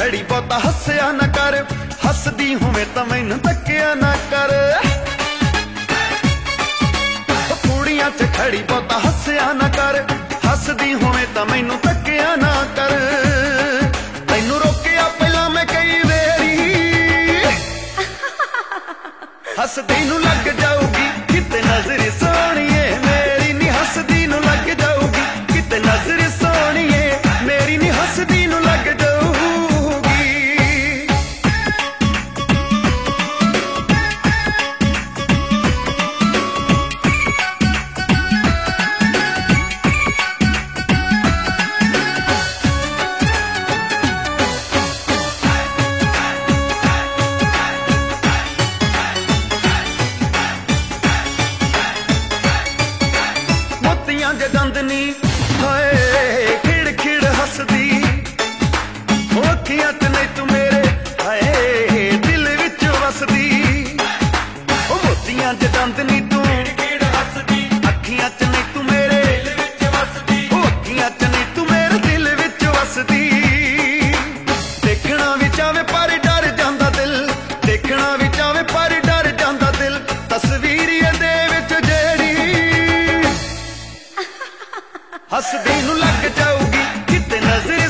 खड़ी बहुता हस्या ना कर, हसदी होवे तां मैनूं तक्किया ना कर। कुड़ियां च खड़ी बहुता हस्या ना कर, हसदी होवे तां मैनूं तक्किया ना कर। तैनूं रोकिया पहलां मैं कई वेरी, हसदी नूं लग जाऊगी किते नजर सोहणीए मेरी नी, हसदी नूं लग जाऊगी किते नजर सोहणीए मेरी नी, हसदी नूं लग जाऊगी। मोतियां दे दंद नी हाय खिड़ खिड़ हसदी, अखियां च नहीं तू मेरे हाय दिल विच वसदी। मोतियां दे दंद नी तू अखियां च नहीं तू मेरे अखियां च नहीं तू मेरे दिल विच वसदी। देखना भी चाहे पर डर जांदा दिल, देखना भी चाहे पर डर जांदा दिल। तस्वीर दे विच जेड़ी हसदी नूं लग जाऊगी किते नजर